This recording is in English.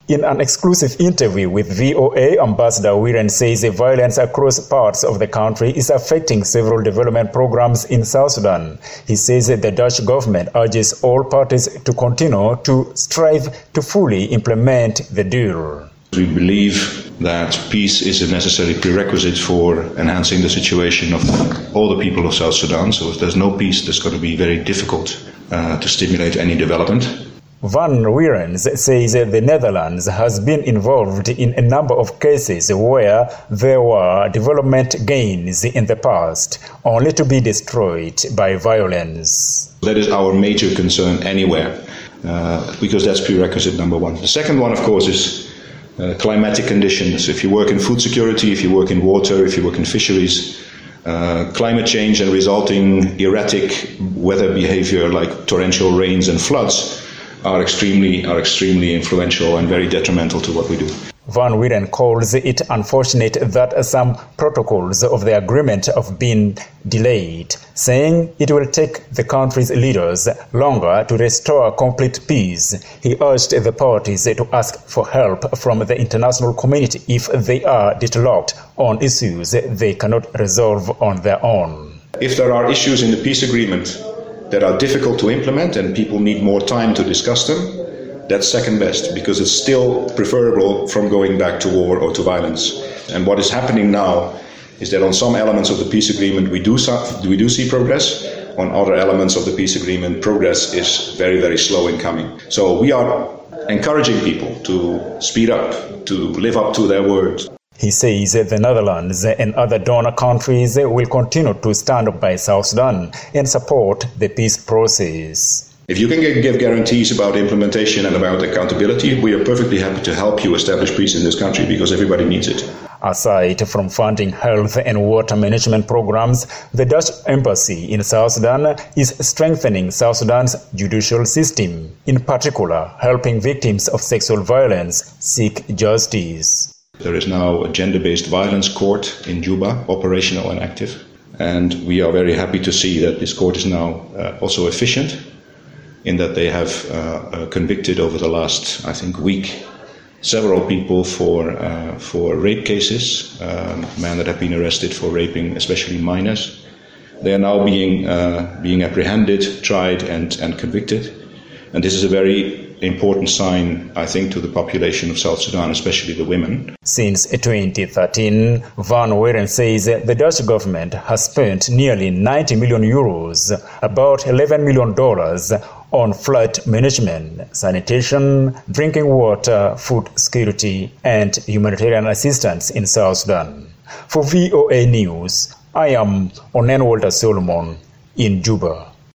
In an exclusive interview with VOA, Ambassador Wiren says the violence across parts of the country is affecting several development programs in South Sudan. He says that the Dutch government urges all parties to continue to strive to fully implement the deal. We believe that peace is a necessary prerequisite for enhancing the situation of all the people of South Sudan. So if there's no peace, it's going to be very difficult to stimulate any development. Van Wierens says the Netherlands has been involved in a number of cases where there were development gains in the past, only to be destroyed by violence. That is our major concern anywhere, because that's prerequisite number one. The second one, of course, is climatic conditions. If you work in food security, if you work in water, if you work in fisheries, climate change and resulting erratic weather behavior like torrential rains and floods are extremely influential and very detrimental to what we do. Van Wieren calls it unfortunate that some protocols of the agreement have been delayed, saying it will take the country's leaders longer to restore complete peace. He urged the parties to ask for help from the international community if they are deadlocked on issues they cannot resolve on their own. If there are issues in the peace agreement that are difficult to implement and people need more time to discuss them, that's second best, because it's still preferable from going back to war or to violence. And what is happening now is that on some elements of the peace agreement we do see progress. On other elements of the peace agreement, progress is very, very slow in coming. So we are encouraging people to speed up, to live up to their word. He says the Netherlands and other donor countries will continue to stand by South Sudan and support the peace process. If you can give guarantees about implementation and about accountability, we are perfectly happy to help you establish peace in this country because everybody needs it. Aside from funding health and water management programs, the Dutch embassy in South Sudan is strengthening South Sudan's judicial system, in particular helping victims of sexual violence seek justice. There is now a gender-based violence court in Juba, operational and active. And we are very happy to see that this court is now also efficient in that they have convicted over the last, I think, week, several people for rape cases, men that have been arrested for raping, especially minors. They are now being apprehended, tried and convicted. And this is a very important sign, I think, to the population of South Sudan, especially the women. Since 2013, Van Wieren says the Dutch government has spent nearly 90 million euros, about $11 million, on flood management, sanitation, drinking water, food security, and humanitarian assistance in South Sudan. For VOA News, I am Onen Walter Solomon in Juba.